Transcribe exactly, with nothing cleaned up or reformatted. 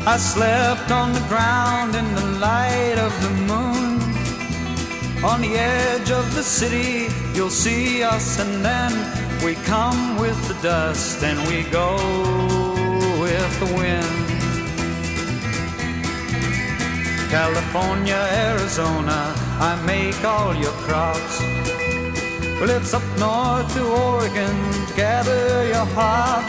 I slept on the ground in the light of the moon. On the edge of the city you'll see us, and then we come with the dust and we go with the wind. California, Arizona, I make all your crops. Well, it's up north to Oregon to gather your hops.